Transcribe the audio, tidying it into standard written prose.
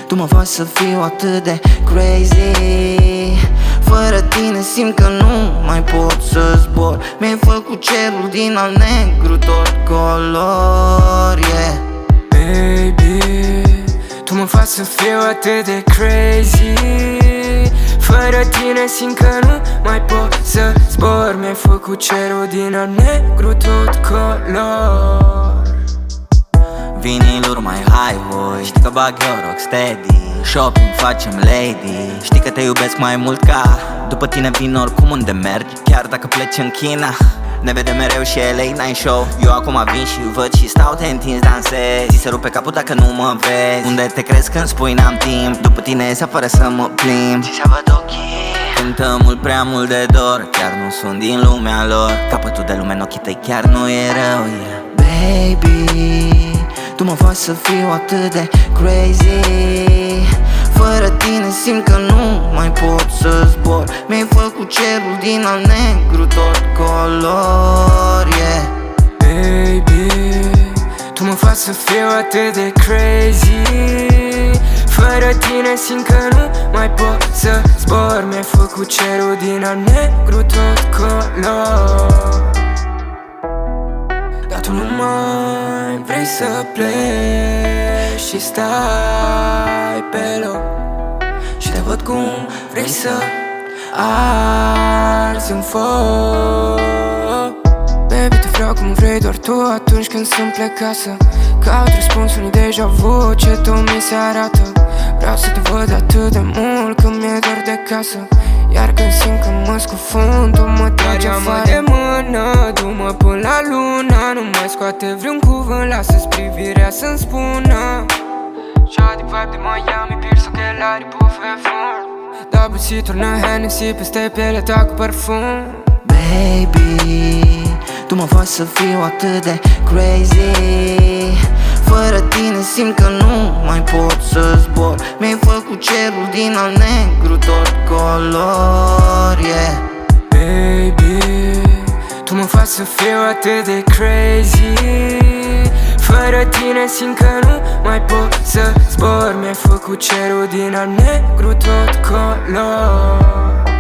Tu mă faci să fiu atât de crazy. Fără tine simt că nu mai pot să zbor. Mi-ai făcut cerul din al negru tot color, yeah. Baby, tu mă faci să fiu atât de crazy. Fără tine simt că nu mai pot să zbor. Mi-ai făcut cerul din al negru tot color. Viniluri mai highway, știi că bag eu rocksteady. Shopping facem lady, știi că te iubesc mai mult ca după tine vin oricum unde mergi. Chiar dacă pleci în China, ne vedem mereu și e late night show. Eu acum vin și văd și stau, te întinzi, dansezi. Ți se rupe capul dacă nu mă vezi. Unde te crezi când spui n-am timp? După tine ies afară să mă plimb. Ți se văd ochii, cântă mult, prea mult de dor. Chiar nu sunt din lumea lor. Capătul de lume în ochii tăi chiar nu e rău, yeah. Baby, tu mă faci să fiu atât de crazy. Fără tine simt că nu mai pot să zbor. Mi-ai făcut cerul din al negru tot color, yeah. Baby, tu mă faci să fiu atât de crazy. Fără tine simt că nu mai pot să zbor. Mi-ai făcut cerul din al negru tot color. Dar tu nu mai vrei să pleci și stai pe loc. Și te văd cum vrei să arzi în foc. Baby, te vreau cum vrei doar tu atunci când sunt plecasă. Caut răspunsul unui deja vu ce tu mi se arată. Vreau să te văd atât de mult că mi-e dor de casă. Iar când simt că mă scufund, tu mă tragi afară de mână, du-mă până la lună. Nu mai scoate vreun cuvânt, lasă-ți privirea să-mi spună. Shawty vibe de Miami, pierce ochelari, pufe fum. Double C, turnă Hennessy peste pielea ta cu parfum. Baby, tu mă faci să fiu atât de crazy. Fără tine simt că nu mai pot să zbor. Mi-ai făcut cerul din al negru tot color, yeah. Baby, tu mă faci să fiu atât de crazy. Fără tine simt că nu mai pot să zbor. Mi-ai făcut cerul din al negru tot color.